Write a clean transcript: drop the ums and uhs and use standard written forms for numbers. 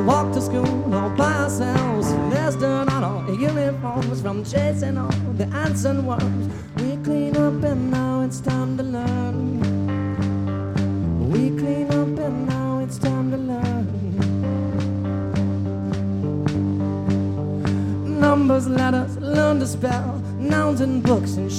walk to school all by ourselves. Let's turn on our uniforms from chasing all the ants and worms. We clean up and now it's time to learn. We clean up and now it's time to learn. Numbers, letters, learn to spell, nouns and books and